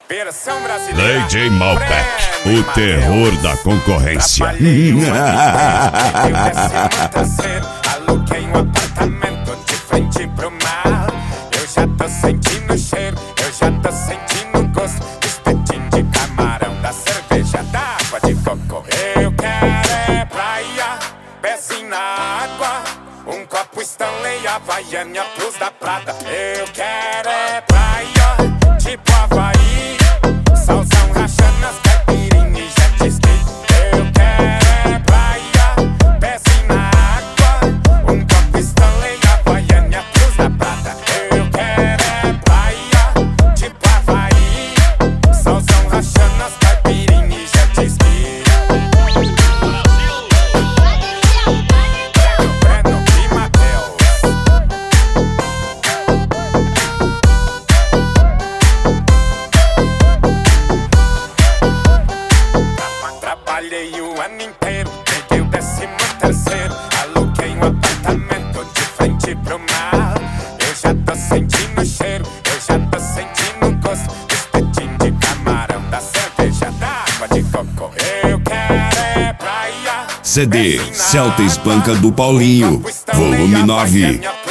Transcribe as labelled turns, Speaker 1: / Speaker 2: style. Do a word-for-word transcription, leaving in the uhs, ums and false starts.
Speaker 1: Versão brasileira.
Speaker 2: D J Malbec, o terror da concorrência.
Speaker 1: Trabalhei um ano inteiro, décimo terceiro. Aluguei um apartamento de frente pro mar. Eu já tô sentindo o cheiro, eu já tô sentindo o gosto do espetinho de camarão, da cerveja, da água de coco. Eu quero é praia, pezinho na água, um copo Stanley, Havaiana, Cruz da Prata. Eu quero é praia, tipo Havaí, solzão rachando as caipirinhas e jet ski. Eu quero é praia, pezinho na água, um copo Stanley, Havaiana, Cruz da Prata. Eu quero é praia, tipo Havaí, solzão rachando as caipirinhas e jet ski. Breno e Matheus. Trabalhei o ano inteiro, peguei o décimo terceiro. Aluguei um apartamento de frente pro mar. Eu já tô sentindo o cheiro, eu já tô sentindo o gosto do espetinho de camarão, da cerveja, da água de coco. Eu quero é praia,
Speaker 2: C D Celta Espanca do Paulinho, volume nove.